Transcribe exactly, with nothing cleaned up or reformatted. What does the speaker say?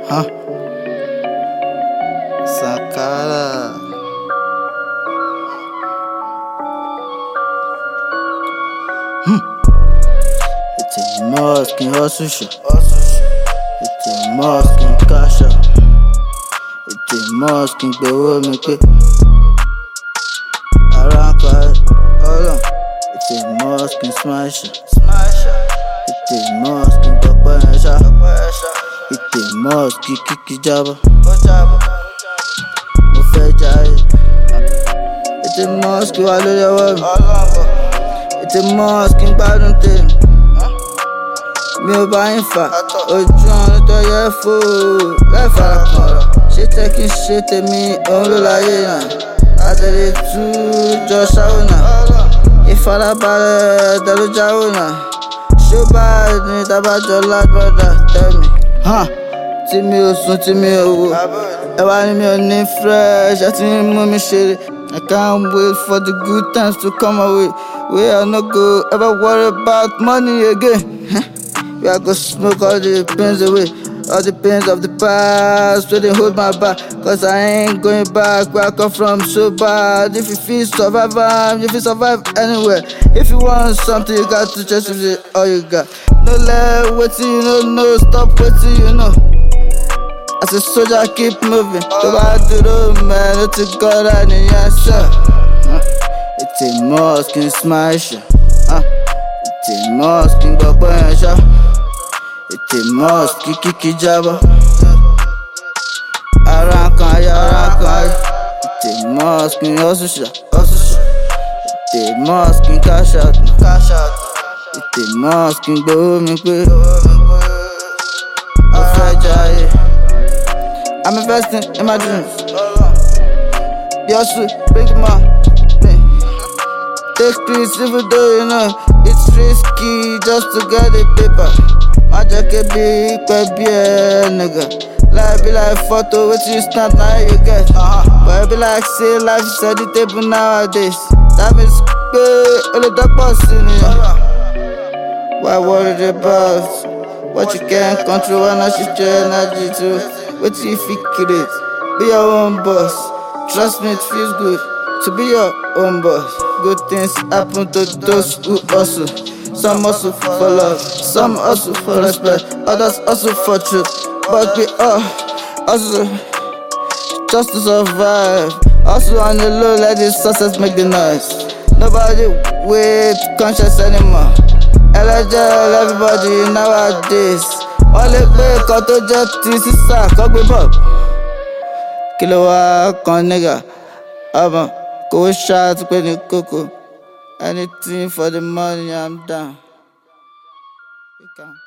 Huh? Sankara. Hmm. It's a mosque in hustle shop. It's a mosque in cash out. It's a mosque in Bewo me pe. Around quiet, hold on. It's a mosque in smash it. It's a mosque in Dokpa Esha. It's a mosque in Kiki Jabba. Mo fẹ́ jayé. It's a mosque wà lórí ọwọ́ mi. It's a mosque in gbádùn tèmi. Mi ò bá yín fà ojú ọ̀run tó yẹ fò láì fara kanra. Ṣé tẹ́ kí n ṣe tèmi òun ló láyé náà? Àtẹ̀lé tú jọ ṣáwó náà. Ìfarabalẹ̀ dẹ̀lú jáwó náà. Ṣó bá ní tábàjọ́ lágbọ́dà tẹ́mi? Tí mi ò sùn tí mi ò wò. Ẹ wá ní mi ò ní fresh, ẹ ti ń mú mi ṣeré. I can't wait for the good times to come away. Where I no go ever worry about money again. We are gonna smoke all the pains away. All the pains of the past, where they hold my back. Cause I ain't going back where I come from so bad. If you feel survive, if you survive anywhere. If you want something, you got to just use it all you got. No let wait till you know, no stop wait till you know. As a soldier, I keep moving. Go back to the man, it's a God and the answer. It's a mosque in smash. Uh, it's a mosque in Dokpa Esha. It's a mosque in Kiki Jabba. Arankaya, Arankaya. It's a mosque in Osusha. It's a mosque in cash out. It's a mosque in Bewo me pe. Mo fẹ́ jayé. I'm investing in my dreams. Yosu, big man. Take risks even though you know it's risky just to get the paper. My jacket be baby, nigga. Life be like photo, what you snap now you get. But it be like say life is at the table nowadays. That means pay all the dark boss in here. Why worried about what you can't control and I shift your energy to? What if you create? Be your own boss. Trust me, it feels good to be your own boss. Good things happen to those who hustle. Some hustle for love, some hustle for respect, others hustle for truth. But we all hustle just to survive. Hustle on the low, let the success make the noise. Nobody with conscience anymore. Elijah, everybody nowadays. Wọ́n lè gbé nǹkan tó jẹ́ ti sísà kọ́ gbé bọ̀. Kí ló wá kan nígà? Ọmọ kò ṣáà tún pé ní kókó. Anything for the money, I'm down.